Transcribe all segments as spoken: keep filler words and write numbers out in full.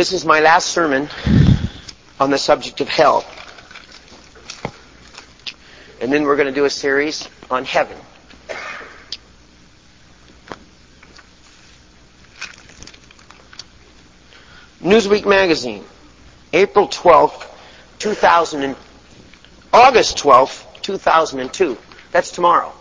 This is my last sermon on the subject of hell. And then we're going to do a series on heaven. Newsweek magazine, April twelfth, two thousand and August twelfth, two thousand two. That's tomorrow.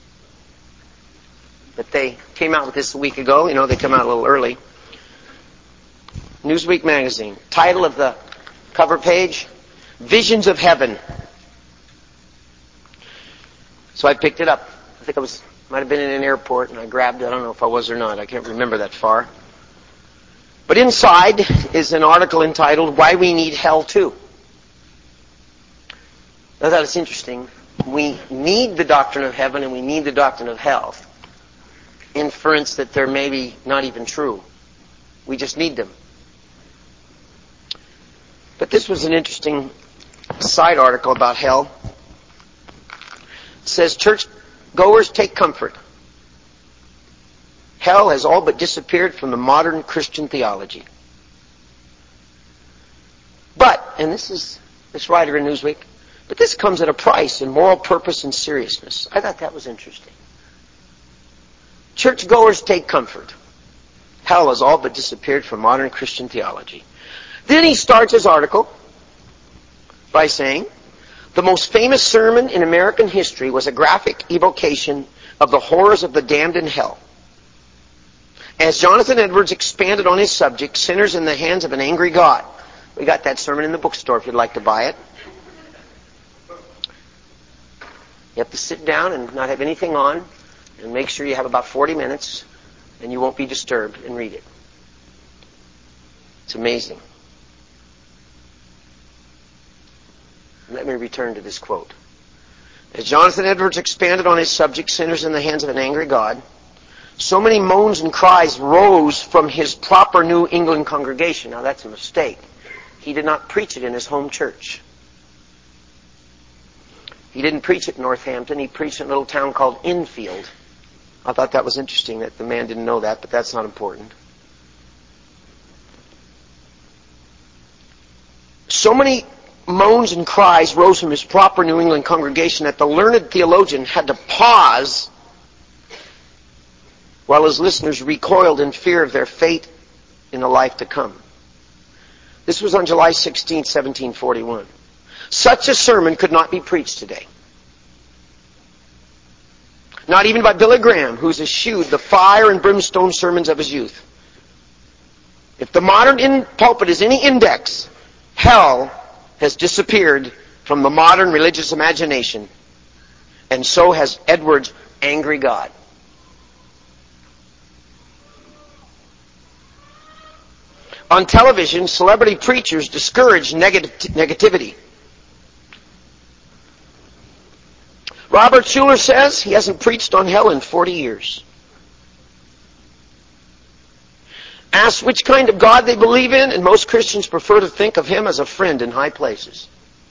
But they came out with this a week ago. You know, they come out a little early. Newsweek magazine. Title of the cover page, Visions of Heaven. So I picked it up. I think I was, might have been in an airport and I grabbed it. I don't know if I was or not. I can't remember that far. But inside is an article entitled, Why We Need Hell Too. I thought it's interesting. We need the doctrine of heaven and we need the doctrine of hell. Inference that they're maybe not even true. We just need them. But this was an interesting side article about hell. It says, church goers take comfort. Hell has all but disappeared from the modern Christian theology. But, and this is this writer in Newsweek, but this comes at a price in moral purpose and seriousness. I thought that was interesting. Churchgoers take comfort. Hell has all but disappeared from modern Christian theology. Then he starts his article by saying, the most famous sermon in American history was a graphic evocation of the horrors of the damned in hell. As Jonathan Edwards expanded on his subject, sinners in the hands of an angry God. We got that sermon in the bookstore if you'd like to buy it. You have to sit down and not have anything on and make sure you have about forty minutes and you won't be disturbed and read it. It's amazing. Let me return to this quote. As Jonathan Edwards expanded on his subject, sinners in the hands of an angry God, so many moans and cries rose from his proper New England congregation. Now that's a mistake. He did not preach it in his home church. He didn't preach it in Northampton. He preached in a little town called Enfield. I thought that was interesting that the man didn't know that, but that's not important. So many moans and cries rose from his proper New England congregation that the learned theologian had to pause while his listeners recoiled in fear of their fate in the life to come. This was on July sixteenth, seventeen forty-one. Such a sermon could not be preached today. Not even by Billy Graham, who's eschewed the fire and brimstone sermons of his youth. If the modern in pulpit is any index, hell has disappeared from the modern religious imagination, and so has Edwards' angry God. On television, celebrity preachers discourage negative, negativity. Robert Schuller says he hasn't preached on hell in forty years. Ask which kind of God they believe in, and most Christians prefer to think of him as a friend in high places.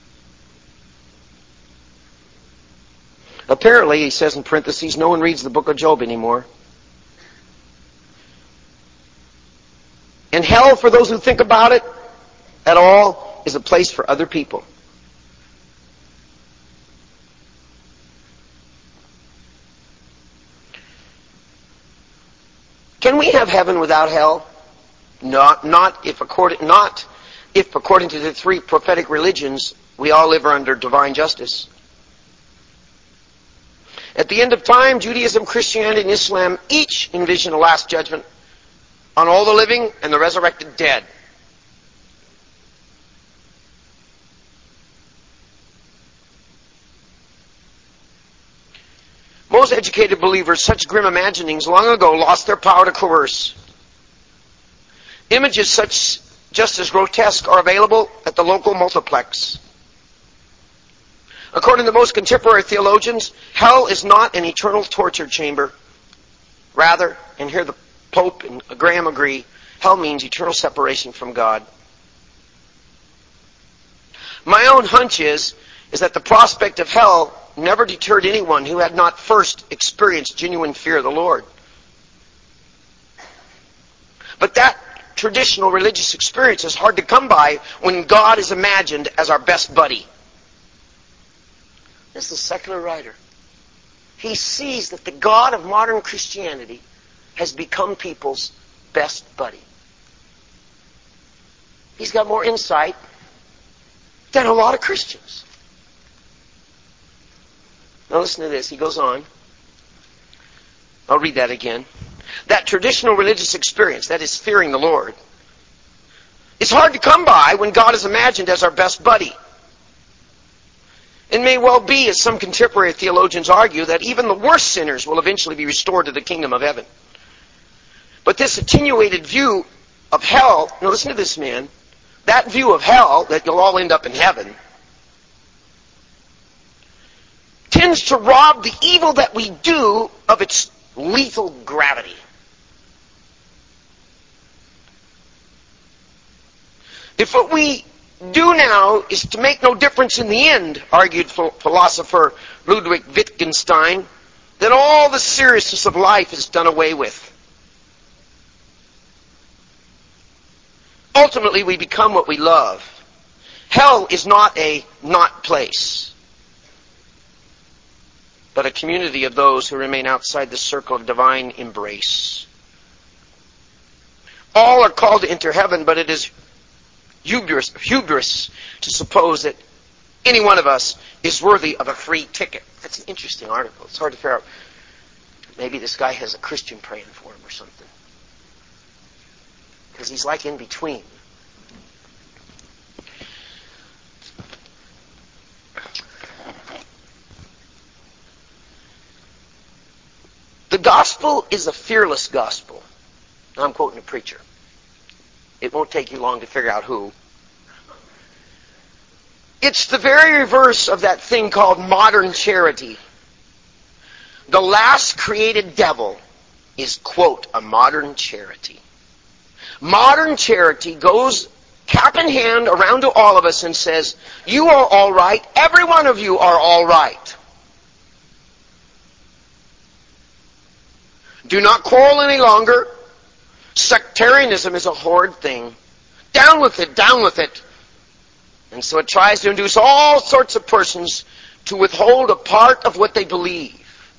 Apparently, he says in parentheses, no one reads the book of Job anymore. And hell, for those who think about it at all, is a place for other people. Can we have heaven without hell? Not, not if according, not if according to the three prophetic religions, we all live under divine justice. At the end of time, Judaism, Christianity, and Islam each envision a last judgment on all the living and the resurrected dead. Most educated believers, such grim imaginings long ago lost their power to coerce. Images such just as grotesque are available at the local multiplex. According to most contemporary theologians, hell is not an eternal torture chamber. Rather, and here the Pope and Graham agree, hell means eternal separation from God. My own hunch is, is that the prospect of hell never deterred anyone who had not first experienced genuine fear of the Lord. But that traditional religious experience is hard to come by when God is imagined as our best buddy. This is a secular writer. He sees that the God of modern Christianity has become people's best buddy. He's got more insight than a lot of Christians. Now listen to this. He goes on. I'll read that again. That traditional religious experience, that is fearing the Lord, is hard to come by when God is imagined as our best buddy. It may well be, as some contemporary theologians argue, that even the worst sinners will eventually be restored to the kingdom of heaven. But this attenuated view of hell, now listen to this, man, that view of hell, that you'll all end up in heaven, tends to rob the evil that we do of its lethal gravity. If what we do now is to make no difference in the end, argued philosopher Ludwig Wittgenstein, then all the seriousness of life is done away with. Ultimately, we become what we love. Hell is not a not place, but a community of those who remain outside the circle of divine embrace. All are called to enter heaven, but it is hubris, hubris to suppose that any one of us is worthy of a free ticket. That's an interesting article. It's hard to figure out. Maybe this guy has a Christian praying for him or something. Because he's like in between. The gospel is a fearless gospel. Now I'm quoting a preacher. It won't take you long to figure out who. It's the very reverse of that thing called modern charity. The last created devil is, quote, a modern charity. Modern charity goes cap in hand around to all of us and says, you are all right, every one of you are all right. Do not quarrel any longer. Sectarianism is a horrid thing. Down with it, down with it. And so it tries to induce all sorts of persons to withhold a part of what they believe,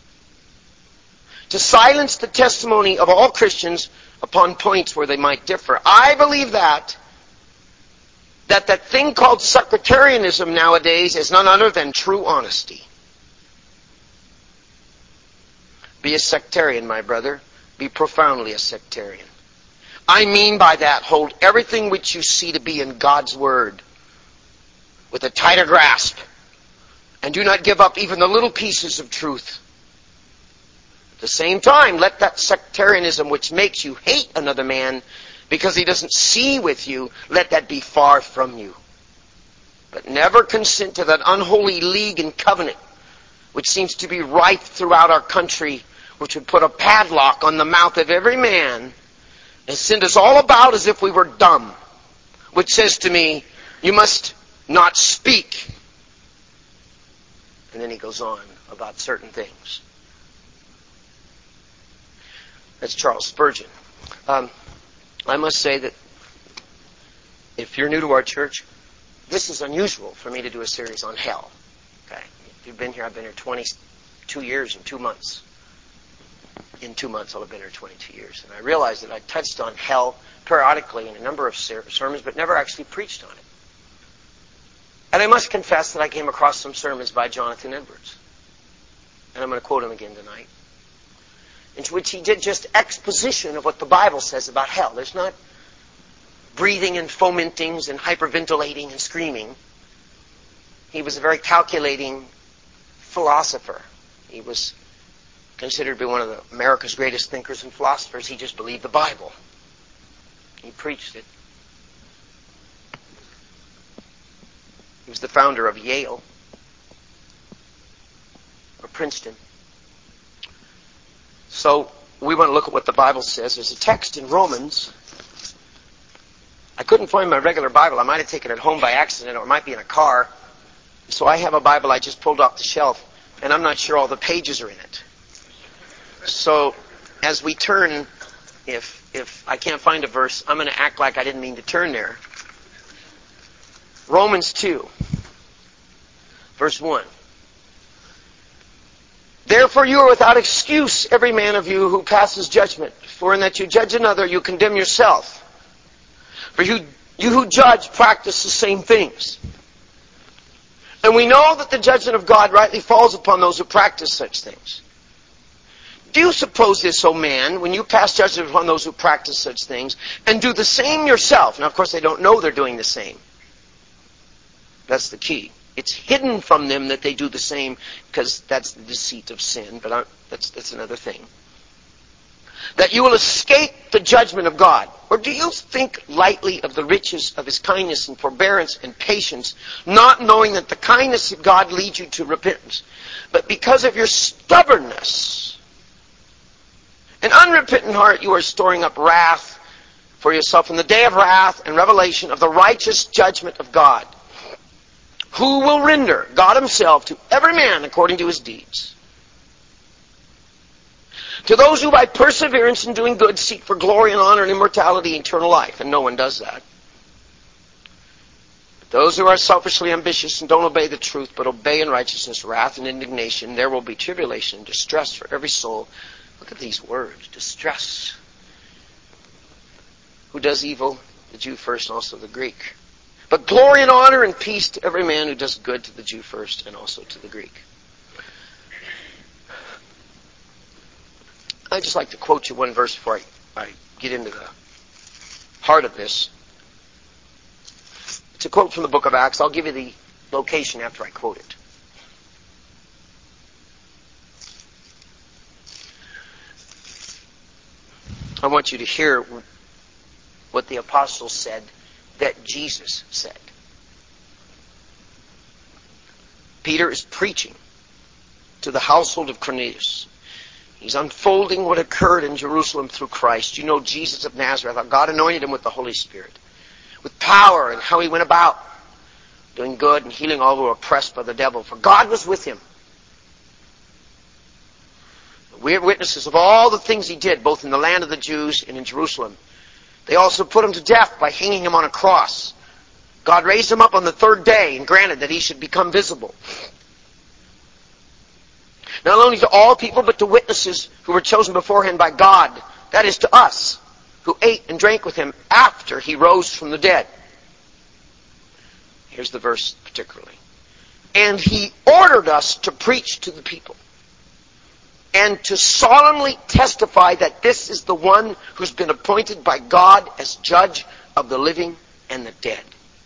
to silence the testimony of all Christians upon points where they might differ. I believe that, that that thing called sectarianism nowadays is none other than true honesty. Be a sectarian, my brother. Be profoundly a sectarian. I mean by that, hold everything which you see to be in God's Word with a tighter grasp, and do not give up even the little pieces of truth. At the same time, let that sectarianism which makes you hate another man because he doesn't see with you, let that be far from you. But never consent to that unholy league and covenant which seems to be rife throughout our country, which would put a padlock on the mouth of every man and send us all about as if we were dumb, which says to me, you must not speak. And then he goes on about certain things. That's Charles Spurgeon. Um, I must say that if you're new to our church, this is unusual for me to do a series on hell. Okay, if you've been here, I've been here twenty-two years and two months. In two months, I'll have been here twenty-two years. And I realized that I touched on hell periodically in a number of ser- sermons, but never actually preached on it. And I must confess that I came across some sermons by Jonathan Edwards. And I'm going to quote him again tonight, in which he did just exposition of what the Bible says about hell. There's not breathing and fomentings and hyperventilating and screaming. He was a very calculating philosopher. He was considered to be one of the, America's greatest thinkers and philosophers. He just believed the Bible. He preached it. He was the founder of Yale or Princeton. So we want to look at what the Bible says. There's a text in Romans. I couldn't find my regular Bible. I might have taken it home by accident, or it might be in a car. So I have a Bible I just pulled off the shelf, and I'm not sure all the pages are in it. So as we turn, if if I can't find a verse, I'm going to act like I didn't mean to turn there. Romans two, verse one. Therefore you are without excuse, every man of you who passes judgment. For in that you judge another, you condemn yourself. For you, you who judge practice the same things. And we know that the judgment of God rightly falls upon those who practice such things. Do you suppose this, O man, when you pass judgment upon those who practice such things, and do the same yourself? Now, of course, they don't know they're doing the same. That's the key. It's hidden from them that they do the same, because that's the deceit of sin, but I, that's, that's another thing. That you will escape the judgment of God. Or do you think lightly of the riches of His kindness and forbearance and patience, not knowing that the kindness of God leads you to repentance? But because of your stubbornness, an unrepentant heart, you are storing up wrath for yourself in the day of wrath and revelation of the righteous judgment of God, who will render, God Himself, to every man according to his deeds. To those who by perseverance in doing good seek for glory and honor and immortality and eternal life. And no one does that. But those who are selfishly ambitious and don't obey the truth, but obey in righteousness, wrath and indignation, there will be tribulation and distress for every soul. Look at these words. Distress. Who does evil? The Jew first and also the Greek. But glory and honor and peace to every man who does good, to the Jew first and also to the Greek. I'd just like to quote you one verse before I, I get into the heart of this. It's a quote from the book of Acts. I'll give you the location after I quote it. I want you to hear what the apostles said that Jesus said. Peter is preaching to the household of Cornelius. He's unfolding what occurred in Jerusalem through Christ. You know Jesus of Nazareth, how God anointed him with the Holy Spirit, with power, and how he went about doing good and healing all who were oppressed by the devil. For God was with him. We are witnesses of all the things he did, both in the land of the Jews and in Jerusalem. They also put him to death by hanging him on a cross. God raised him up on the third day and granted that he should become visible. Not only to all people, but to witnesses who were chosen beforehand by God. That is, to us, who ate and drank with him after he rose from the dead. Here's the verse particularly. And he ordered us to preach to the people, and to solemnly testify that this is the one who's been appointed by God as judge of the living and the dead.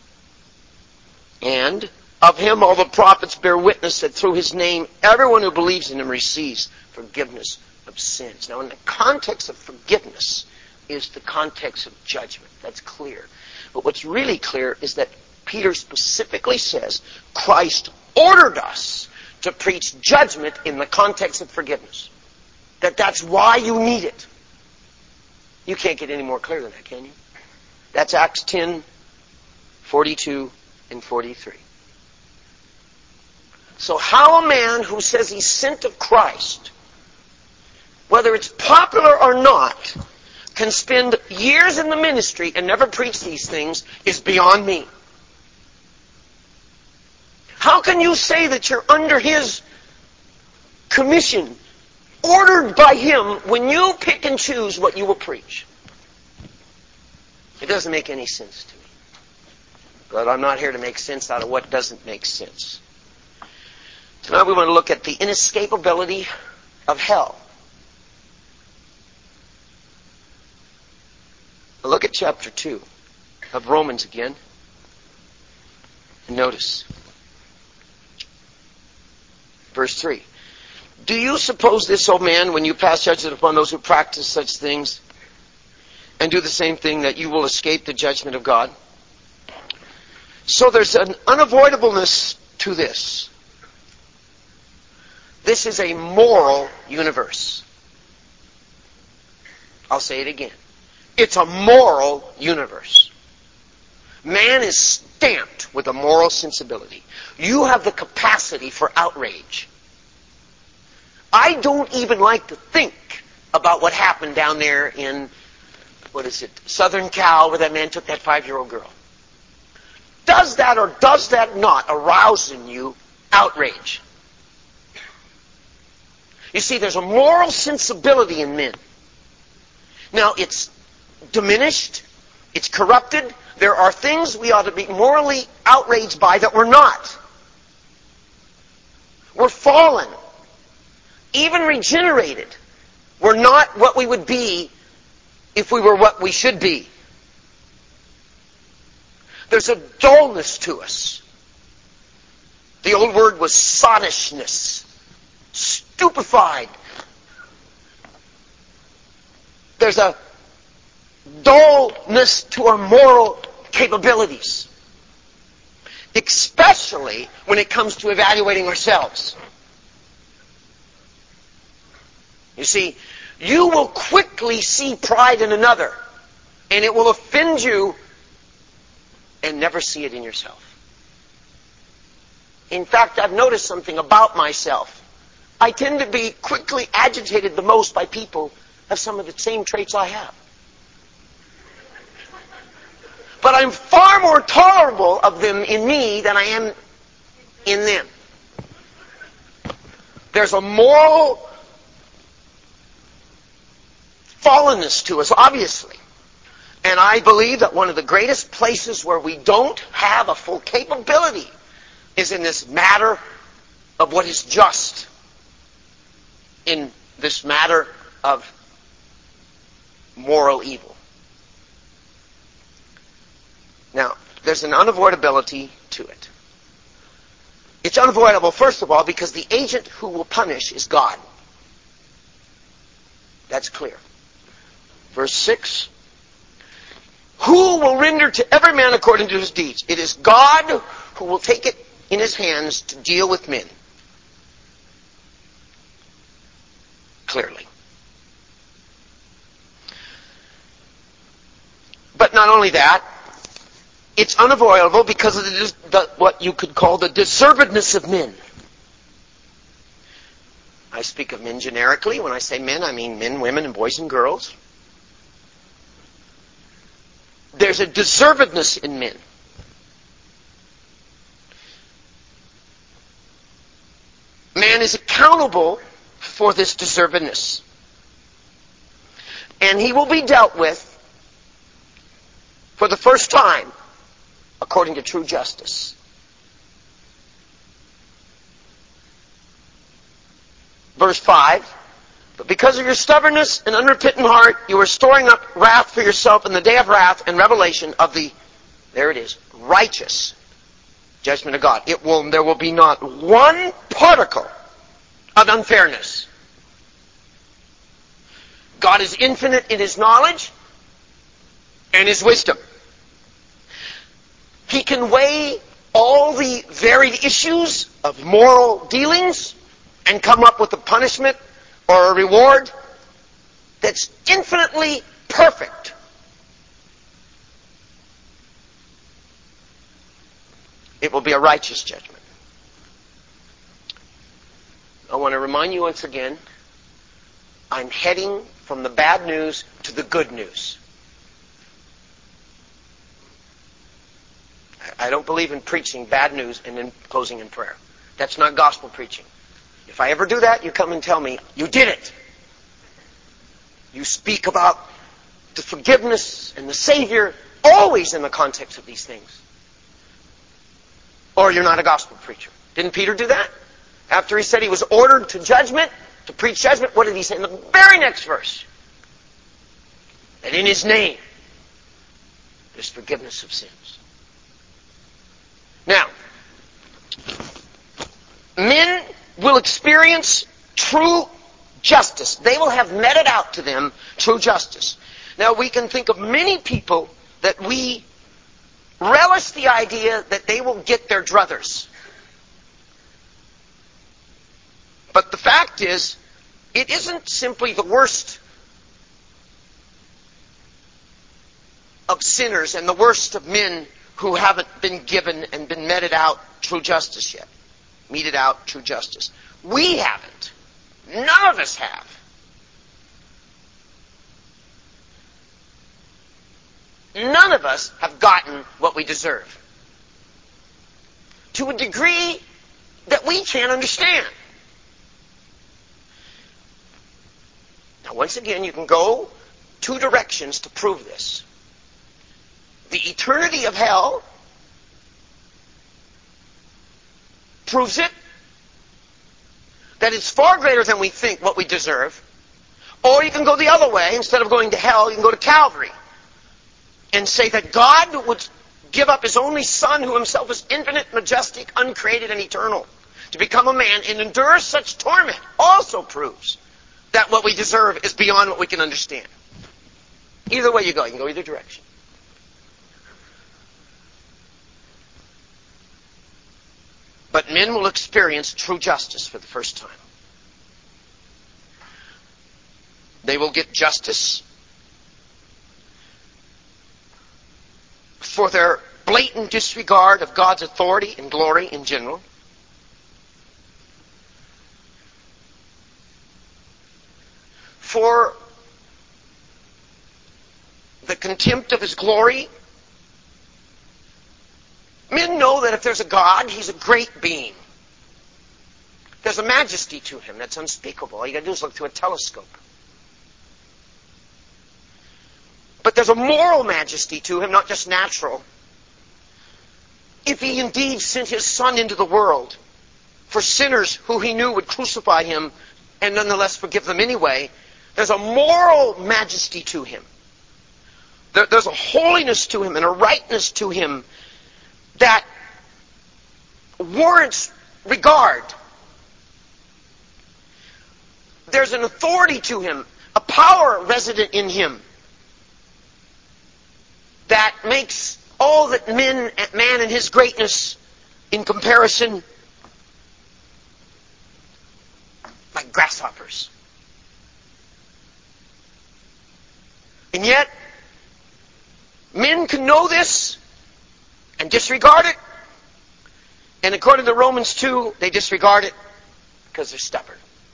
And of him all the prophets bear witness that through his name everyone who believes in him receives forgiveness of sins. Now, in the context of forgiveness is the context of judgment. That's clear. But what's really clear is that Peter specifically says Christ ordered us to preach judgment in the context of forgiveness. That that's why you need it. You can't get any more clear than that, can you? That's Acts ten, forty-two, and forty-three. So how a man who says he's sent of Christ, whether it's popular or not, can spend years in the ministry and never preach these things is beyond me. How can you say that you're under his commission, ordered by him, when you pick and choose what you will preach? It doesn't make any sense to me. But I'm not here to make sense out of what doesn't make sense. Tonight we want to look at the inescapability of hell. Look at chapter two of Romans again. And notice verse three. Do you suppose this, O man, when you pass judgment upon those who practice such things and do the same thing, that you will escape the judgment of God? So there's an unavoidableness to this. This is a moral universe. I'll say it again. It's a moral universe. Man is stamped with a moral sensibility. You have the capacity for outrage. I don't even like to think about what happened down there in what is it, Southern Cal, where that man took that five-year-old girl. Does that or does that not arouse in you outrage? You see, there's a moral sensibility in men. Now, it's diminished. It's corrupted. There are things we ought to be morally outraged by that we're not. We're fallen. Even regenerated. We're not what we would be if we were what we should be. There's a dullness to us. The old word was sottishness. Stupefied. There's a dullness to our moral capabilities. Especially when it comes to evaluating ourselves. You see, you will quickly see pride in another, and it will offend you, and never see it in yourself. In fact, I've noticed something about myself. I tend to be quickly agitated the most by people who have some of the same traits I have. But I'm far more tolerable of them in me than I am in them. There's a moral fallenness to us, obviously. And I believe that one of the greatest places where we don't have a full capability is in this matter of what is just. In this matter of moral evil. Now, there's an unavoidability to it. It's unavoidable, first of all, because the agent who will punish is God. That's clear. Verse six. Who will render to every man according to his deeds? It is God who will take it in his hands to deal with men. Clearly. But not only that, it's unavoidable because of the, the, what you could call the deservedness of men. I speak of men generically. When I say men, I mean men, women, and boys and girls. There's a deservedness in men. Man is accountable for this deservedness. And he will be dealt with for the first time according to true justice. Verse five. But because of your stubbornness and unrepentant heart, you are storing up wrath for yourself in the day of wrath and revelation of the, there it is, righteous judgment of God. It will, there will be not one particle of unfairness. God is infinite in His knowledge and His wisdom. He can weigh all the varied issues of moral dealings and come up with a punishment or a reward that's infinitely perfect. It will be a righteous judgment. I want to remind you once again, I'm heading from the bad news to the good news. I don't believe in preaching bad news and then closing in prayer. That's not gospel preaching. If I ever do that, you come and tell me, you did it. You speak about the forgiveness and the Savior, always in the context of these things. Or you're not a gospel preacher. Didn't Peter do that? After he said he was ordered to judgment, to preach judgment, what did he say in the very next verse? That in His name, there's forgiveness of sins. Now, men will experience true justice. They will have meted out to them true justice. Now, we can think of many people that we relish the idea that they will get their druthers. But the fact is, it isn't simply the worst of sinners and the worst of men who haven't been given and been meted out true justice yet. Meted out true justice. We haven't. None of us have. none of us have gotten what we deserve. To a degree that we can't understand. Now, once again, you can go two directions to prove this. The eternity of hell proves it, that it's far greater than we think what we deserve. Or you can go the other way. Instead of going to hell, you can go to Calvary and say that God would give up His only Son, who Himself is infinite, majestic, uncreated, and eternal, to become a man and endure such torment, also proves that what we deserve is beyond what we can understand. Either way you go, you can go either direction. But men will experience true justice for the first time. They will get justice for their blatant disregard of God's authority and glory in general. For the contempt of His glory. Men know that if there's a God, He's a great being. There's a majesty to Him that's unspeakable. All you got to do is look through a telescope. But there's a moral majesty to Him, not just natural. If He indeed sent His Son into the world for sinners who He knew would crucify Him and nonetheless forgive them anyway, there's a moral majesty to Him. There, there's a holiness to Him and a rightness to Him that warrants regard. There's an authority to Him, a power resident in Him that makes all that men, man and his greatness in comparison like grasshoppers. And yet, men can know this and disregard it. And according to Romans two, they disregard it because they're stubborn.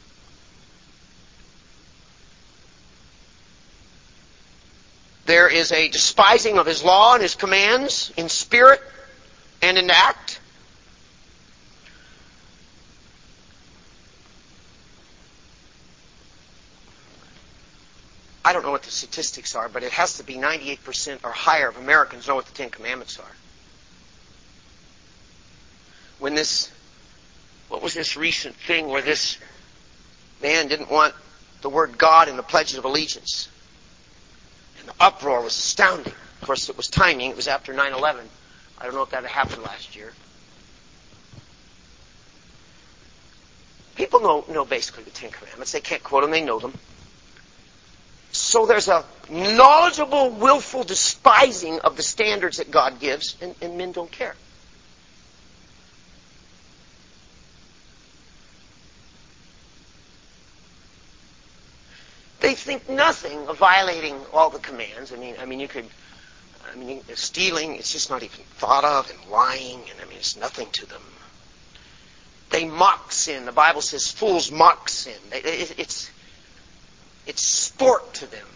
There is a despising of His law and His commands in spirit and in act. I don't know what the statistics are, but it has to be ninety-eight percent or higher of Americans know what the Ten Commandments are. When this, what was this recent thing where this man didn't want the word God in the Pledge of Allegiance? And the uproar was astounding. Of course, it was timing. It was after nine eleven. I don't know if that had happened last year. People know, know basically the Ten Commandments. They can't quote them. They know them. So there's a knowledgeable, willful despising of the standards that God gives, and, and men don't care. They think nothing of violating all the commands. I mean, I mean, you could, I mean, stealing, it's just not even thought of, and lying, and I mean, it's nothing to them. They mock sin. The Bible says fools mock sin. They, it, it's, it's sport to them.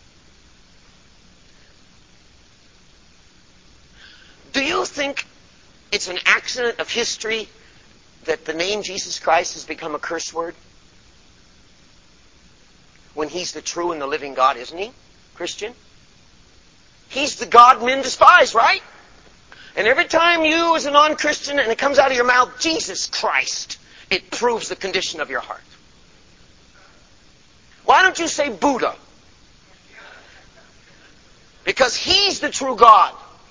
Do you think it's an accident of history that the name Jesus Christ has become a curse word? When He's the true and the living God, isn't He, Christian? He's the God men despise, right? And every time you, as a non-Christian, and it comes out of your mouth, Jesus Christ, it proves the condition of your heart. Why don't you say Buddha? Because He's the true God.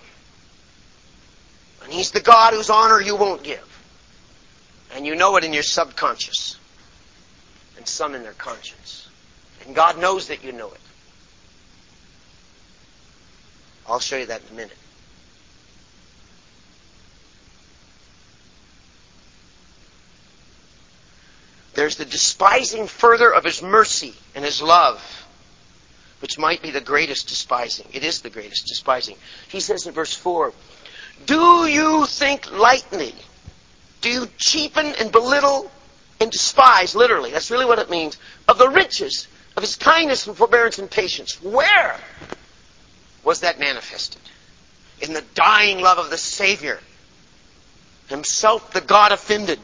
And He's the God whose honor you won't give. And you know it in your subconscious. And some in their conscience. And God knows that you know it. I'll show you that in a minute. There's the despising further of His mercy and His love, which might be the greatest despising. It is the greatest despising. He says in verse four, do you think lightly? Do you cheapen and belittle and despise, literally, that's really what it means, of the riches of His kindness and forbearance and patience? Where? was that manifested? In the dying love of the Savior, Himself the God offended,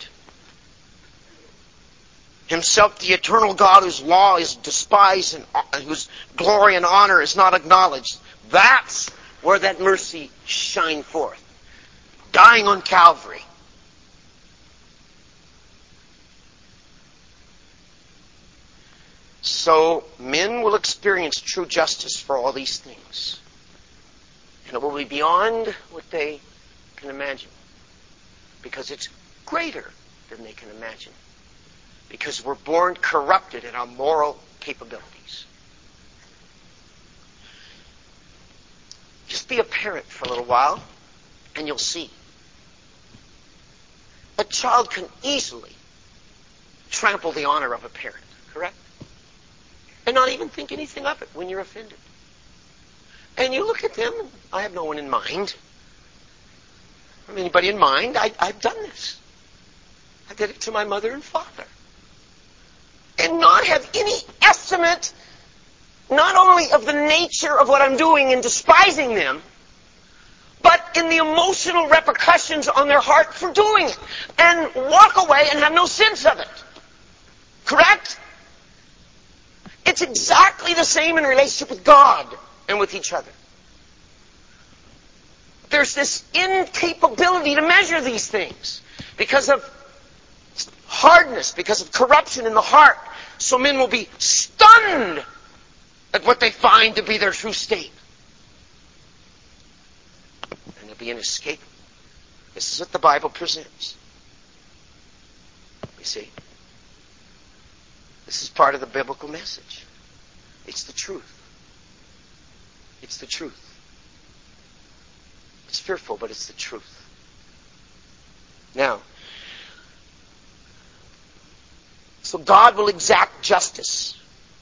Himself the eternal God whose law is despised and whose glory and honor is not acknowledged. That's where that mercy shined forth. Dying on Calvary. So men will experience true justice for all these things. And it will be beyond what they can imagine. Because it's greater than they can imagine. Because we're born corrupted in our moral capabilities. Just be a parent for a little while, and you'll see. A child can easily trample the honor of a parent, correct? And not even think anything of it when you're offended. And you look at them, and I have no one in mind. I have anybody in mind? I, I've done this. I did it to my mother and father. And not have any estimate, not only of the nature of what I'm doing in despising them, but in the emotional repercussions on their heart for doing it. And walk away and have no sense of it. Correct? It's exactly the same in relationship with God and with each other. There's this incapability to measure these things because of hardness, because of corruption in the heart. So men will be stunned at what they find to be their true state. And it'll be inescapable. This is what the Bible presents. You see? This is part of the biblical message. It's the truth. It's the truth. It's fearful, but it's the truth. Now, so God will exact justice.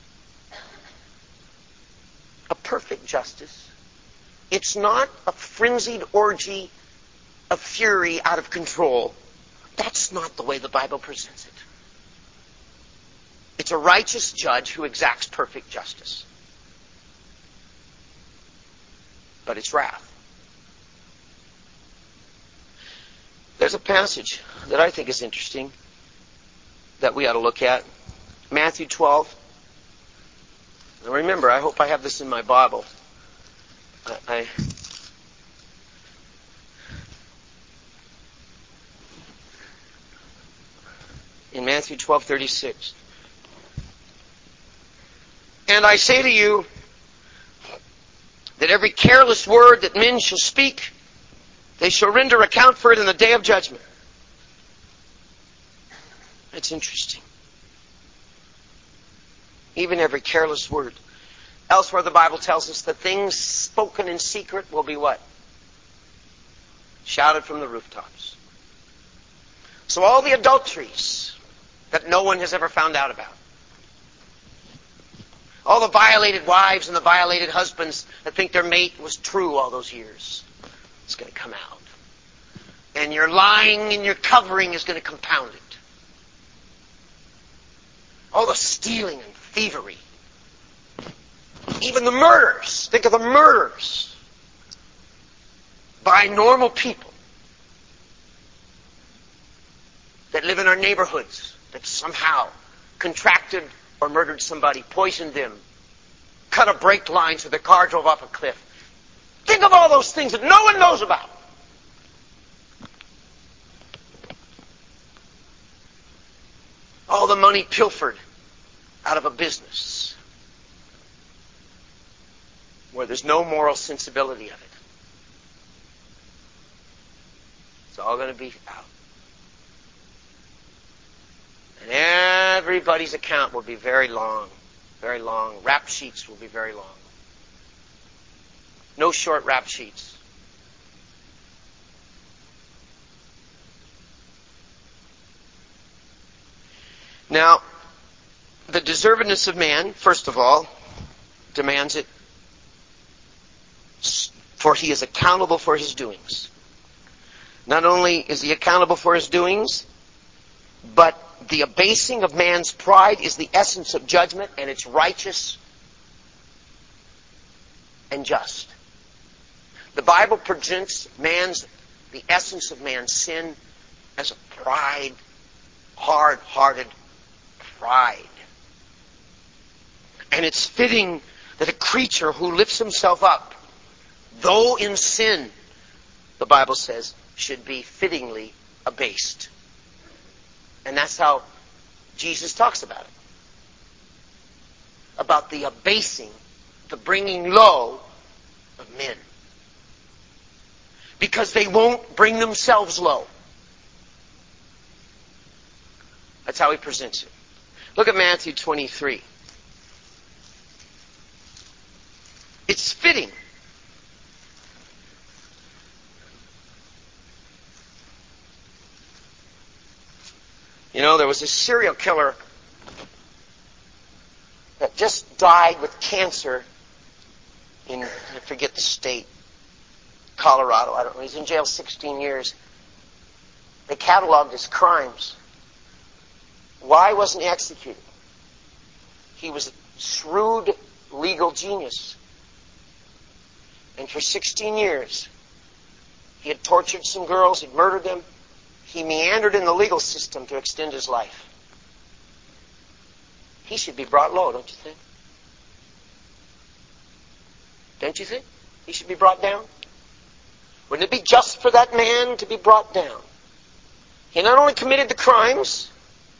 A perfect justice. It's not a frenzied orgy of fury out of control. That's not the way the Bible presents it. It's a righteous judge who exacts perfect justice. But it's wrath. There's a passage that I think is interesting that we ought to look at. Matthew twelve. Now remember, I hope I have this in my Bible. I, I in Matthew twelve thirty-six. And I say to you that every careless word that men shall speak, they shall render account for it in the day of judgment. That's interesting. Even every careless word. Elsewhere the Bible tells us that things spoken in secret will be what? Shouted from the rooftops. So all the adulteries that no one has ever found out about. All the violated wives and the violated husbands that think their mate was true all those years. It's going to come out. And your lying and your covering is going to compound it. All the stealing and thievery. Even the murders. Think of the murders by normal people that live in our neighborhoods that somehow contracted or murdered somebody, poisoned them, cut a brake line so the car drove off a cliff. Think of all those things that no one knows about. All the money pilfered out of a business where there's no moral sensibility of it. It's all going to be out. And everybody's account will be very long, very long. Rap sheets will be very long. No short rap sheets. Now, the deservedness of man, first of all, demands it, for he is accountable for his doings. Not only is he accountable for his doings, but the abasing of man's pride is the essence of judgment, and it's righteous and just. The Bible presents man's, the essence of man's sin as a pride, hard-hearted pride. And it's fitting that a creature who lifts himself up, though in sin, the Bible says, should be fittingly abased. And that's how Jesus talks about it. About the abasing, the bringing low of men. Because they won't bring themselves low. That's how he presents it. Look at Matthew twenty-three. It's fitting. You know, there was a serial killer that just died with cancer in, I forget the state, Colorado, I don't know. He's in jail sixteen years. They cataloged his crimes. Why wasn't he executed? He was a shrewd legal genius. And for sixteen years, he had tortured some girls, he'd murdered them. He meandered in the legal system to extend his life. He should be brought low, don't you think? Don't you think? He should be brought down? Wouldn't it be just for that man to be brought down? He not only committed the crimes,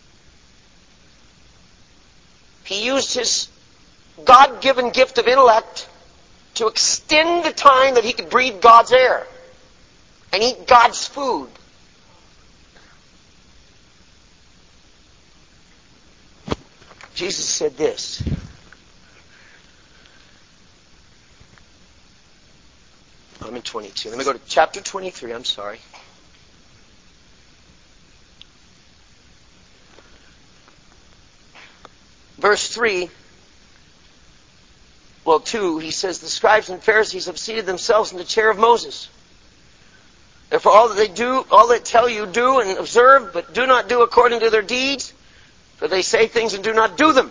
he used his God-given gift of intellect to extend the time that he could breathe God's air and eat God's food. Jesus said this. I'm in twenty-two. Let me go to chapter twenty-three. I'm sorry. Verse three. Well, two, he says, the scribes and Pharisees have seated themselves in the chair of Moses. Therefore, all that they do, all that tell you, do and observe, but do not do according to their deeds. For they say things and do not do them.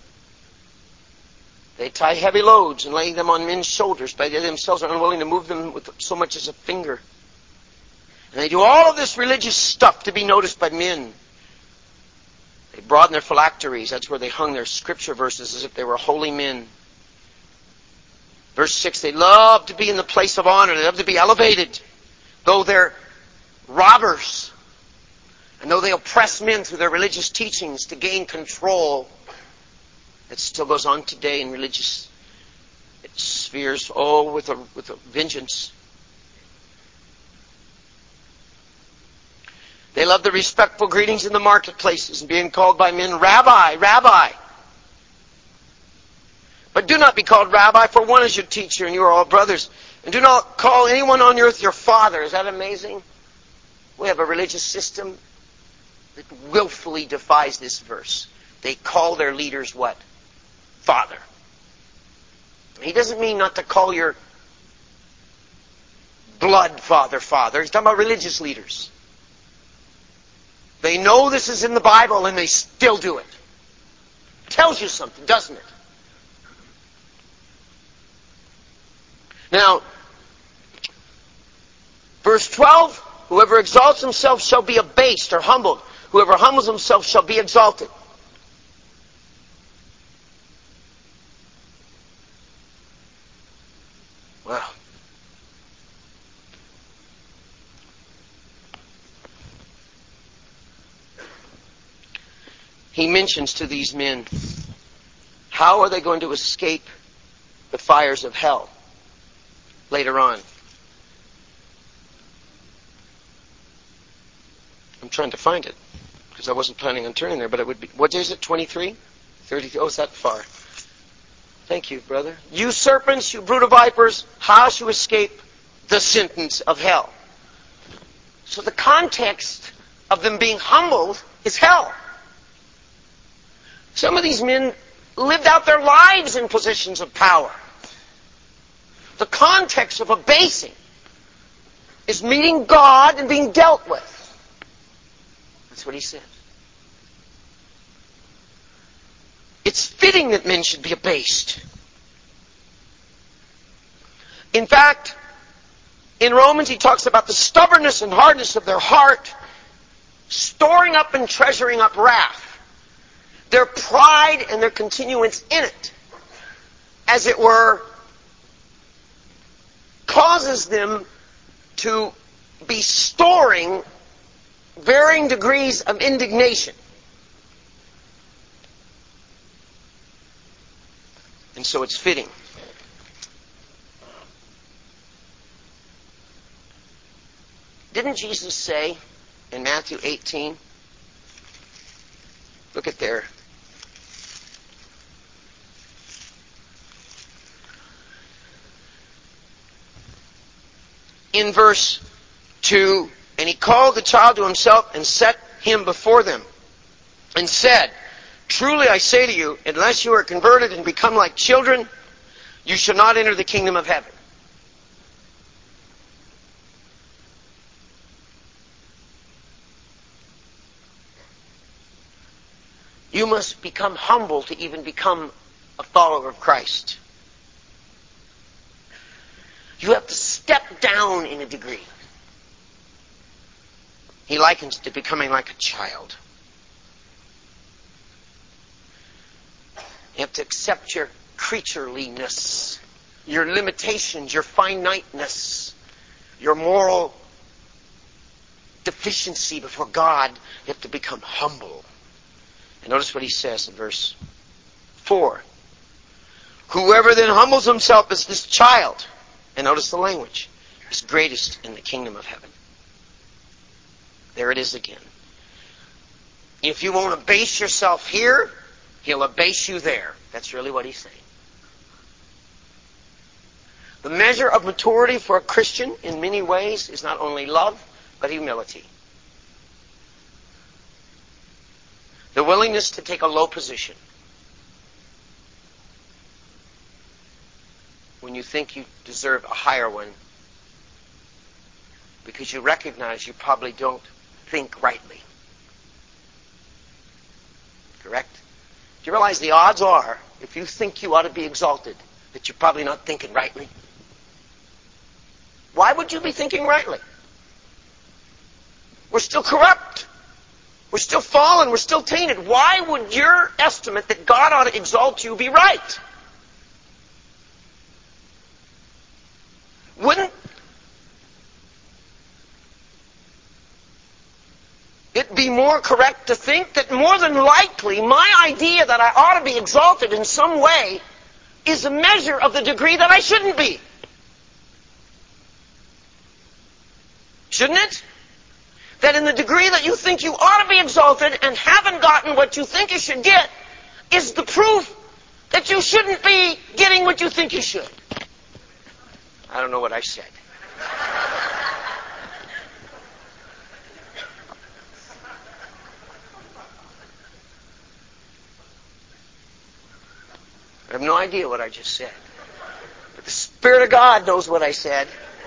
They tie heavy loads and lay them on men's shoulders, but they themselves are unwilling to move them with so much as a finger. And they do all of this religious stuff to be noticed by men. They broaden their phylacteries. That's where they hung their scripture verses as if they were holy men. Verse six, they love to be in the place of honor. They love to be elevated. Though they're robbers. And though they oppress men through their religious teachings to gain control, it still goes on today in religious spheres, oh, with a, with a vengeance. They love the respectful greetings in the marketplaces and being called by men, Rabbi, Rabbi. But do not be called Rabbi, for one is your teacher, and you are all brothers. And do not call anyone on earth your father. Is that amazing? We have a religious system that willfully defies this verse. They call their leaders what? Father. He doesn't mean not to call your blood father, father. He's talking about religious leaders. They know this is in the Bible and they still do it. Tells you something, doesn't it? Now, verse twelve, whoever exalts himself shall be abased or humbled. Whoever humbles himself shall be exalted. Wow. He mentions to these men, how are they going to escape the fires of hell later on? I'm trying to find it, because I wasn't planning on turning there, but it would be, what is it, twenty-three? thirty, oh, it's that far. Thank you, brother. You serpents, you brood of vipers, how shall you escape the sentence of hell? So the context of them being humbled is hell. Some of these men lived out their lives in positions of power. The context of abasing is meeting God and being dealt with. That's what he said. It's fitting that men should be abased. In fact, In Romans, he talks about the stubbornness and hardness of their heart, storing up and treasuring up wrath. Their pride and their continuance in it, as it were, causes them to be storing varying degrees of indignation. And so it's fitting. Didn't Jesus say in Matthew eighteen, look at there, in verse two, and he called the child to himself and set him before them and said, truly I say to you, unless you are converted and become like children, you shall not enter the kingdom of heaven. You must become humble to even become a follower of Christ. You have to step down in a degree. He likens it to becoming like a child. You have to accept your creatureliness, your limitations, your finiteness, your moral deficiency before God. You have to become humble. And notice what he says in verse four. Whoever then humbles himself as this child, and notice the language, is greatest in the kingdom of heaven. There it is again. If you won't abase yourself here, he'll abase you there. That's really what he's saying. The measure of maturity for a Christian in many ways is not only love, but humility. The willingness to take a low position when you think you deserve a higher one, because you recognize you probably don't think rightly. Correct? Do you realize the odds are, if you think you ought to be exalted, that you're probably not thinking rightly? Why would you be thinking rightly? We're still corrupt. We're still fallen. We're still tainted. Why would your estimate that God ought to exalt you be right? Wouldn't it be more correct to think that more than likely my idea that I ought to be exalted in some way is a measure of the degree that I shouldn't be? Shouldn't it? That in the degree that you think you ought to be exalted and haven't gotten what you think you should get is the proof that you shouldn't be getting what you think you should. I don't know what I said. I have no idea what I just said. But the Spirit of God knows what I said.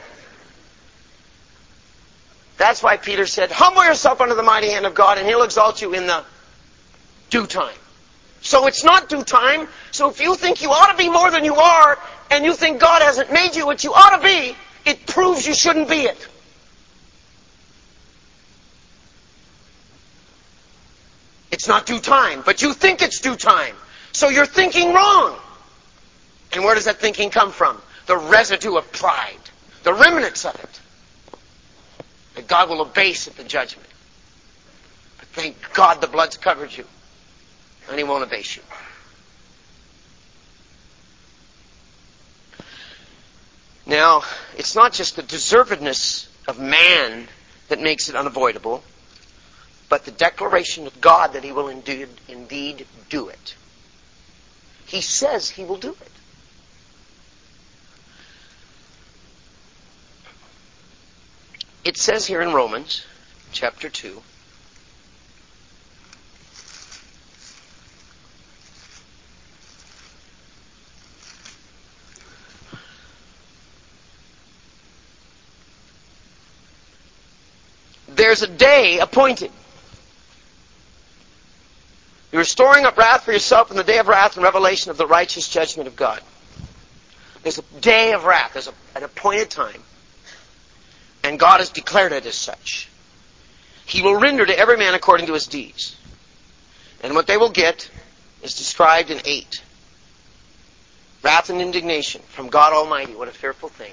That's why Peter said, humble yourself under the mighty hand of God and He'll exalt you in the due time. So it's not due time. So if you think you ought to be more than you are, and you think God hasn't made you what you ought to be, it proves you shouldn't be it. It's not due time, but you think it's due time. So you're thinking wrong. And where does that thinking come from? The residue of pride. The remnants of it. That God will abase at the judgment. But thank God the blood's covered you. And He won't abase you. Now, it's not just the deservedness of man that makes it unavoidable, but the declaration of God that He will indeed, indeed do it. He says He will do it. It says here in Romans chapter two, there's a day appointed. You're storing up wrath for yourself in the day of wrath and revelation of the righteous judgment of God. There's a day of wrath. There's a, an appointed time. And God has declared it as such. He will render to every man according to his deeds. And what they will get is described in eight. Wrath and indignation from God Almighty. What a fearful thing.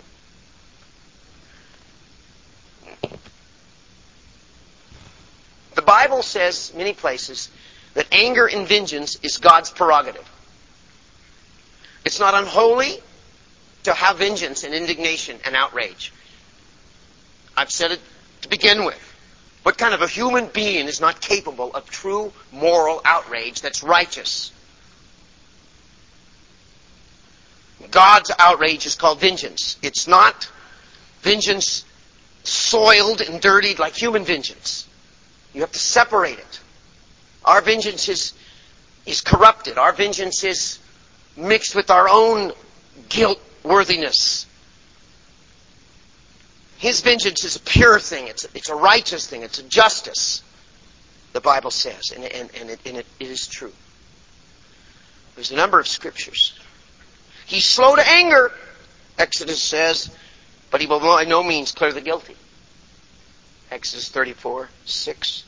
The Bible says, many places, that anger and vengeance is God's prerogative. It's not unholy to have vengeance and indignation and outrage. I've said it to begin with. What kind of a human being is not capable of true moral outrage that's righteous? God's outrage is called vengeance. It's not vengeance soiled and dirtied like human vengeance. You have to separate it. Our vengeance is, is corrupted. Our vengeance is mixed with our own guilt worthiness. His vengeance is a pure thing. It's a, it's a righteous thing. It's a justice, the Bible says. And, and, and, it, and it, it is true. There's a number of scriptures. He's slow to anger, Exodus says, but he will by no means clear the guilty. Exodus thirty-four, six.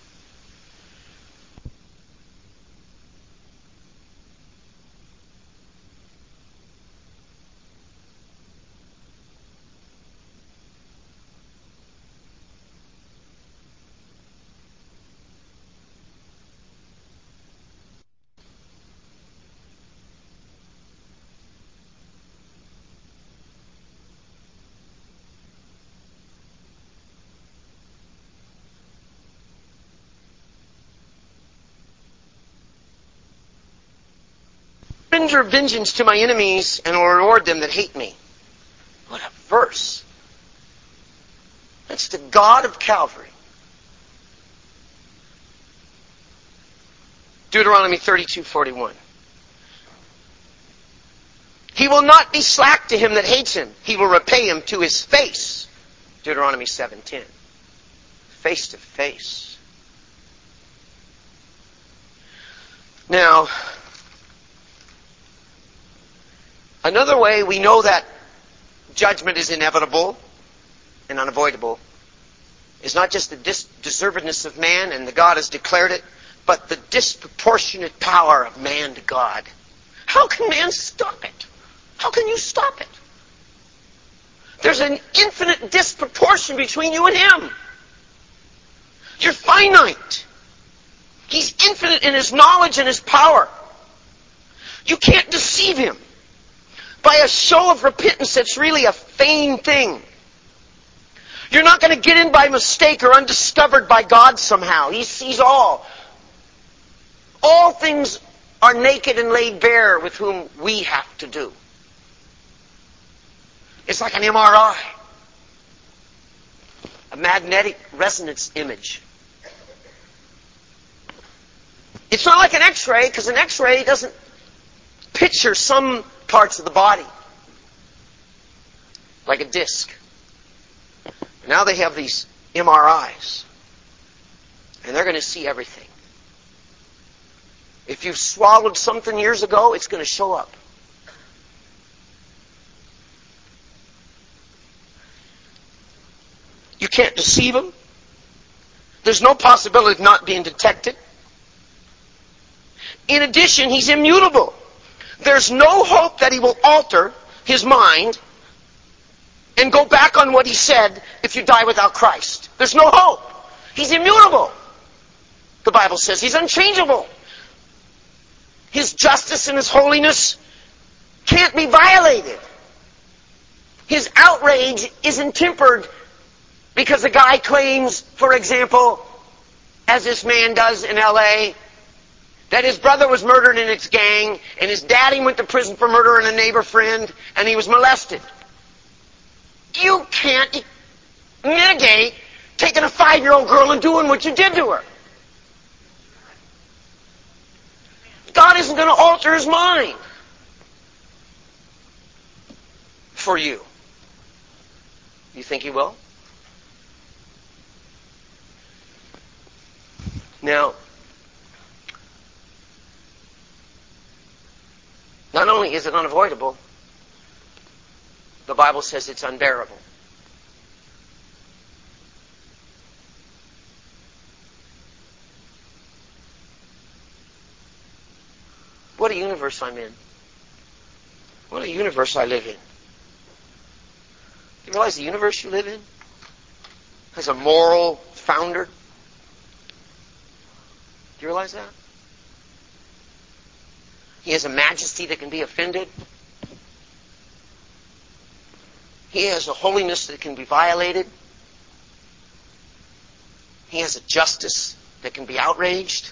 Render vengeance to my enemies and will reward them that hate me. What a verse. That's the God of Calvary. Deuteronomy thirty-two forty-one. He will not be slack to him that hates him. He will repay him to his face. Deuteronomy seven ten. Face to face. Now, another way we know that judgment is inevitable and unavoidable is not just the dis- deservedness of man, and the God has declared it, but the disproportionate power of man to God. How can man stop it? How can you stop it? There's an infinite disproportion between you and him. You're finite. He's infinite in his knowledge and his power. You can't deceive him by a show of repentance that's really a feigned thing. You're not going to get in by mistake or undiscovered by God somehow. He sees all. All things are naked and laid bare with whom we have to do. It's like an M R I. A magnetic resonance image. It's not like an X-ray, because an X-ray doesn't picture some parts of the body. Like a disc. Now they have these M R Is. And they're going to see everything. If you've swallowed something years ago, it's going to show up. You can't deceive him. There's no possibility of not being detected. In addition, he's immutable. There's no hope that he will alter his mind and go back on what he said if you die without Christ. There's no hope. He's immutable. The Bible says he's unchangeable. His justice and his holiness can't be violated. His outrage isn't tempered because a guy claims, for example, as this man does in L A, that his brother was murdered in its gang, and his daddy went to prison for murdering a neighbor friend, and he was molested. You can't mitigate taking a five-year-old girl and doing what you did to her. God isn't going to alter his mind for you. You think he will? Now, not only is it unavoidable, the Bible says it's unbearable. What a universe I'm in. What a universe I live in. Do you realize the universe you live in has a moral founder? Do you realize that? He has a majesty that can be offended. He has a holiness that can be violated. He has a justice that can be outraged.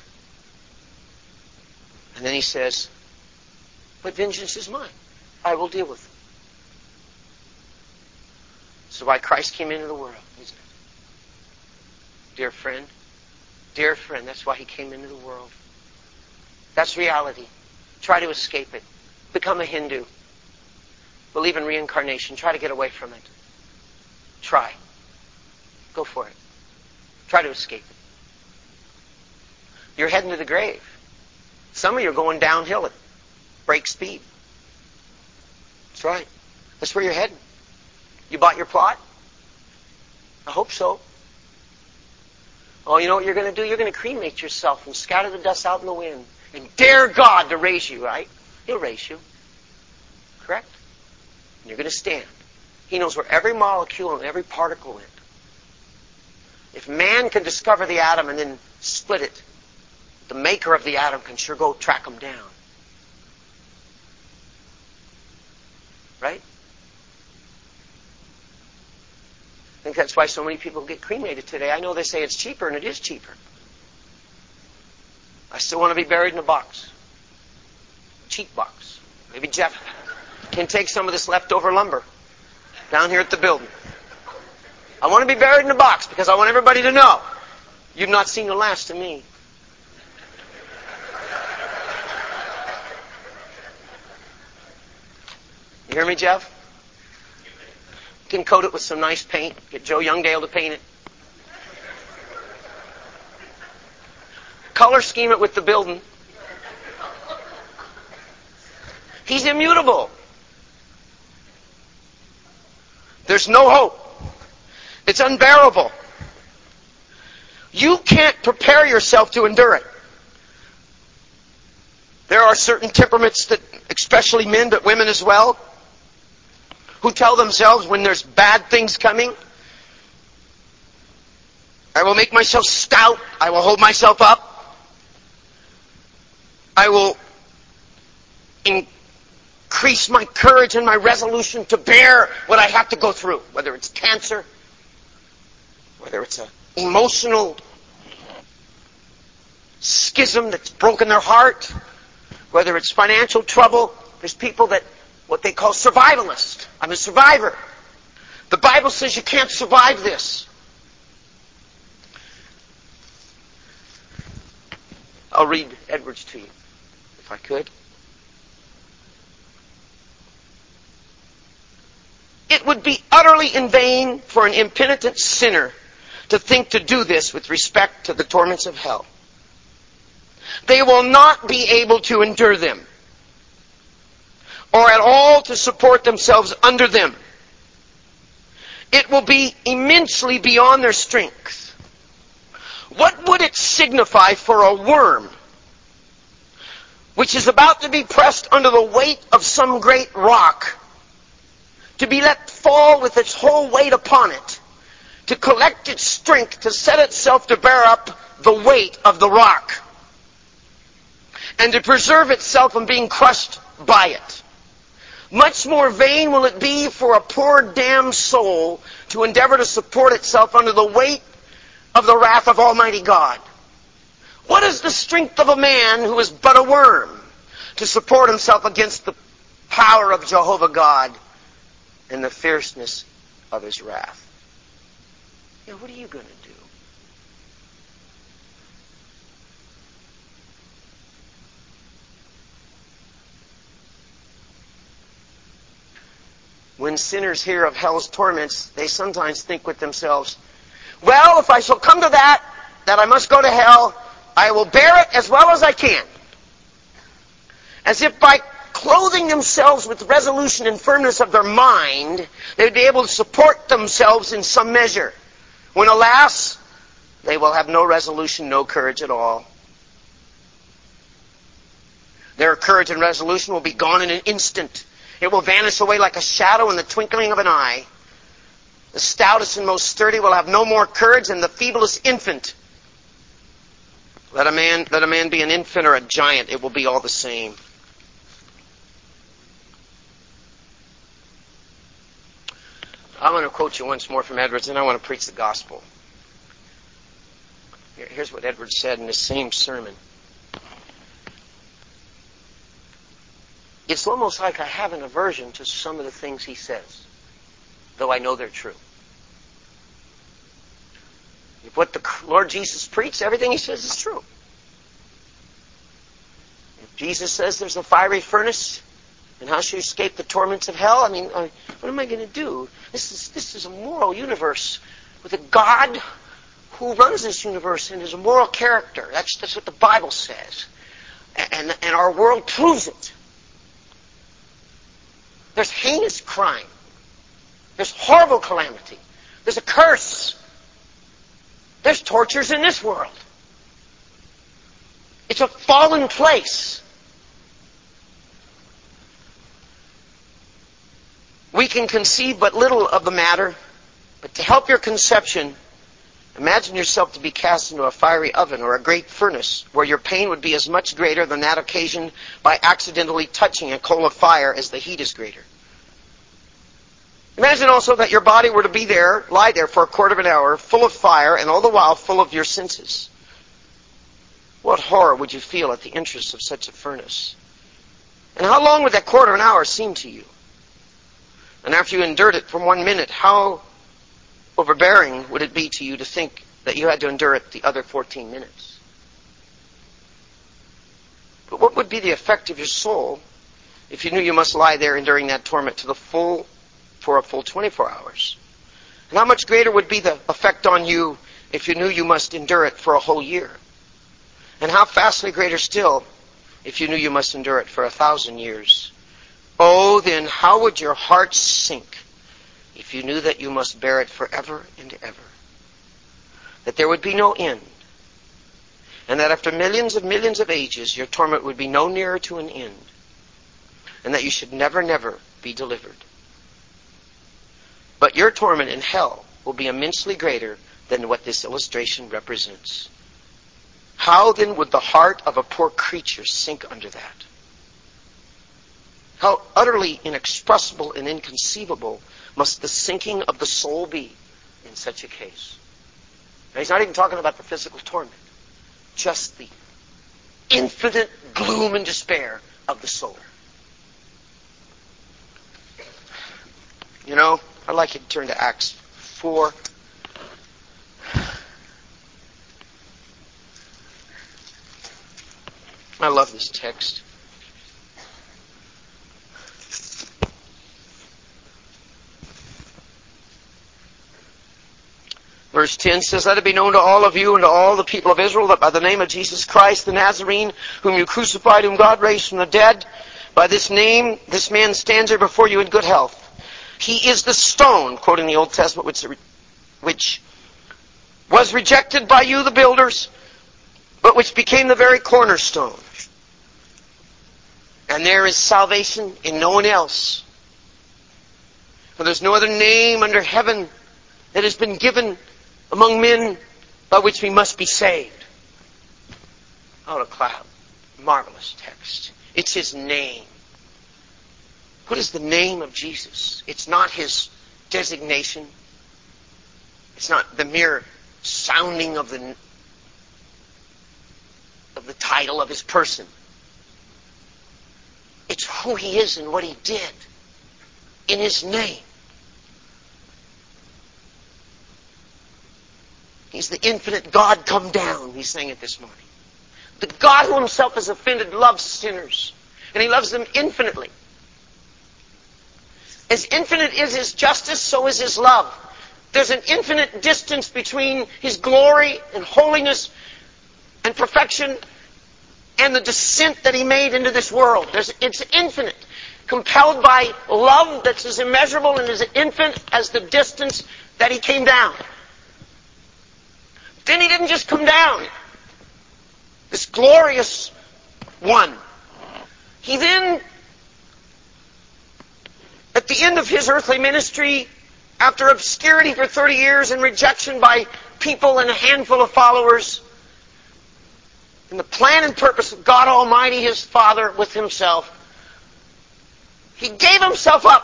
And then he says, but vengeance is mine. I will deal with it. So why Christ came into the world, isn't it? Dear friend, dear friend, that's why he came into the world. That's reality. Try to escape it. Become a Hindu. Believe in reincarnation. Try to get away from it. Try. Go for it. Try to escape it. You're heading to the grave. Some of you are going downhill at break speed. That's right. That's where you're heading. You bought your plot? I hope so. Oh, you know what you're going to do? You're going to cremate yourself and scatter the dust out in the wind. And dare God to raise you, right? He'll raise you. Correct? And you're going to stand. He knows where every molecule and every particle went. If man can discover the atom and then split it, the maker of the atom can sure go track them down. Right? I think that's why so many people get cremated today. I know they say it's cheaper, and it is cheaper. I still want to be buried in a box. Cheap box. Maybe Jeff can take some of this leftover lumber down here at the building. I want to be buried in a box because I want everybody to know you've not seen the last of me. You hear me, Jeff? You can coat it with some nice paint. Get Joe Youngdale to paint it. Color scheme it with the building. He's immutable. There's no hope. It's unbearable. You can't prepare yourself to endure it. There are certain temperaments that, especially men, but women as well, who tell themselves when there's bad things coming, I will make myself stout. I will hold myself up. I will increase my courage and my resolution to bear what I have to go through, whether it's cancer, whether it's an emotional schism that's broken their heart, whether it's financial trouble. There's people that, what they call survivalist. I'm a survivor. The Bible says you can't survive this. I'll read Edwards to you, if I could. It would be utterly in vain for an impenitent sinner to think to do this with respect to the torments of hell. They will not be able to endure them, or at all to support themselves under them. It will be immensely beyond their strength. What would it signify for a worm which is about to be pressed under the weight of some great rock to be let fall with its whole weight upon it, to collect its strength to set itself to bear up the weight of the rock, and to preserve itself from being crushed by it? Much more vain will it be for a poor damned soul to endeavor to support itself under the weight of the wrath of Almighty God. What is the strength of a man who is but a worm to support himself against the power of Jehovah God and the fierceness of his wrath? You know, what are you going to do? When sinners hear of hell's torments, they sometimes think with themselves, well, if I shall come to that, that I must go to hell, I will bear it as well as I can. As if by clothing themselves with resolution and firmness of their mind, they would be able to support themselves in some measure. When, alas, they will have no resolution, no courage at all. Their courage and resolution will be gone in an instant. It will vanish away like a shadow in the twinkling of an eye. The stoutest and most sturdy will have no more courage than the feeblest infant. Let a man, let a man be an infant or a giant, it will be all the same. I'm going to quote you once more from Edwards, and I want to preach the gospel. Here's what Edwards said in the same sermon. It's almost like I have an aversion to some of the things he says, though I know they're true. If what the Lord Jesus preached, everything he says is true. If Jesus says there's a fiery furnace, and how shall you escape the torments of hell? I mean, what am I going to do? This is this is a moral universe with a God who runs this universe and is a moral character. That's that's what the Bible says, and and our world proves it. There's heinous crime. There's horrible calamity. There's a curse. There's tortures in this world. It's a fallen place. We can conceive but little of the matter, but to help your conception, imagine yourself to be cast into a fiery oven or a great furnace, where your pain would be as much greater than that occasioned by accidentally touching a coal of fire as the heat is greater. Imagine also that your body were to be there, lie there for a quarter of an hour, full of fire, and all the while full of your senses. What horror would you feel at the entrance of such a furnace? And how long would that quarter of an hour seem to you? And after you endured it for one minute, how overbearing would it be to you to think that you had to endure it the other fourteen minutes? But what would be the effect of your soul if you knew you must lie there enduring that torment to the full for a full twenty-four hours? And how much greater would be the effect on you if you knew you must endure it for a whole year? And how vastly greater still if you knew you must endure it for a thousand years? Oh, then how would your heart sink if you knew that you must bear it forever and ever? That there would be no end. And that after millions of millions of ages, your torment would be no nearer to an end. And that you should never, never be delivered. But your torment in hell will be immensely greater than what this illustration represents. How then would the heart of a poor creature sink under that? How utterly inexpressible and inconceivable must the sinking of the soul be in such a case? Now, he's not even talking about the physical torment, just the infinite gloom and despair of the soul. You know, I'd like you to turn to Acts four. I love this text. Verse ten says, "Let it be known to all of you and to all the people of Israel that by the name of Jesus Christ the Nazarene, whom you crucified, whom God raised from the dead, by this name this man stands here before you in good health. He is the stone," quoting the Old Testament, which, which was rejected by you, the builders, but which became the very cornerstone. And there is salvation in no one else. For there's no other name under heaven that has been given among men by which we must be saved. Out of cloud. Marvelous text. It's His name. What is the name of Jesus? It's not His designation. It's not the mere sounding of the, of the title of His person. It's who He is and what He did in His name. He's the infinite God come down. We sang it this morning. The God who Himself is offended loves sinners. And He loves them infinitely. As infinite is His justice, so is His love. There's an infinite distance between His glory and holiness and perfection and the descent that He made into this world. There's, it's infinite. Compelled by love that's as immeasurable and as infinite as the distance that He came down. Then He didn't just come down. This glorious one He then, at the end of his earthly ministry, after obscurity for thirty years and rejection by people and a handful of followers, in the plan and purpose of God Almighty, his Father, with himself, he gave himself up.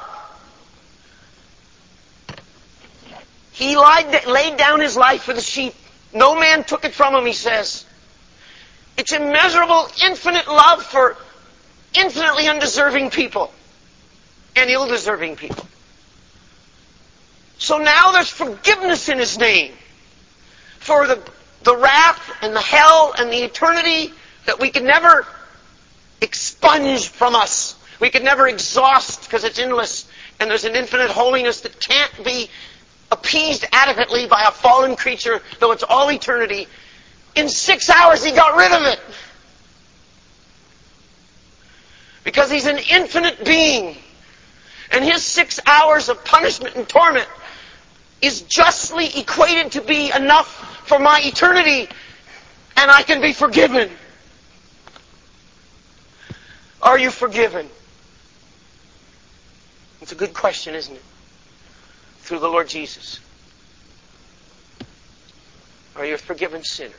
He lied, laid down his life for the sheep. No man took it from him, he says. It's immeasurable, infinite love for infinitely undeserving people and ill-deserving people. So now there's forgiveness in his name for the, the wrath and the hell and the eternity that we can never expunge from us. We can never exhaust because it's endless, and there's an infinite holiness that can't be appeased adequately by a fallen creature, though it's all eternity. In six hours he got rid of it. Because he's an infinite being. And his six hours of punishment and torment is justly equated to be enough for my eternity, and I can be forgiven. Are you forgiven? It's a good question, isn't it? Through the Lord Jesus. Are you a forgiven sinner?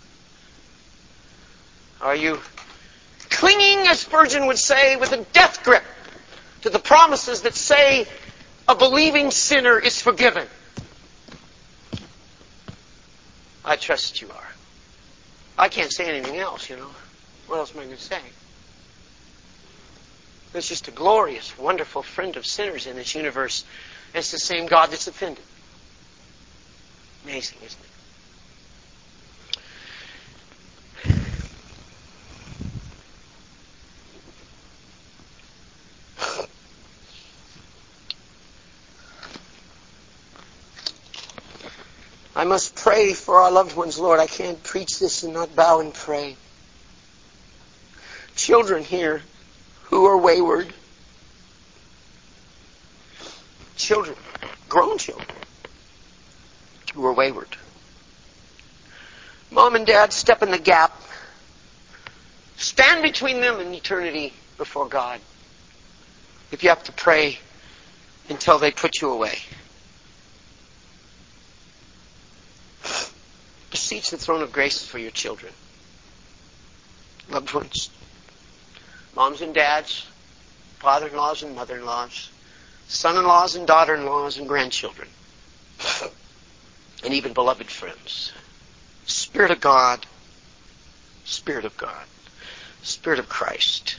Are you clinging, as Spurgeon would say, with a death grip to the promises that say a believing sinner is forgiven? I trust you are. I can't say anything else, you know. What else am I going to say? There's just a glorious, wonderful friend of sinners in this universe. It's the same God that's offended. Amazing, isn't it? I must pray for our loved ones, Lord. I can't preach this and not bow and pray. Children here who are wayward. Children, grown children, who are wayward. Mom and Dad, step in the gap. Stand between them and eternity before God. If you have to pray until they put you away. Beseech the throne of grace for your children. Loved ones. Moms and dads. Father-in-laws and mother-in-laws. Son-in-laws and daughter-in-laws and grandchildren. And even beloved friends. Spirit of God. Spirit of God. Spirit of Christ.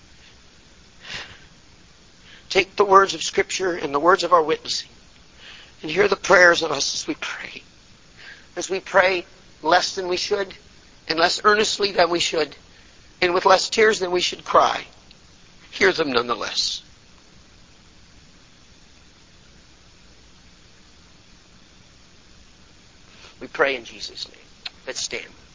Take the words of Scripture and the words of our witnessing and hear the prayers of us as we pray. As we pray less than we should and less earnestly than we should and with less tears than we should cry. Hear them nonetheless. We pray in Jesus' name. Let's stand.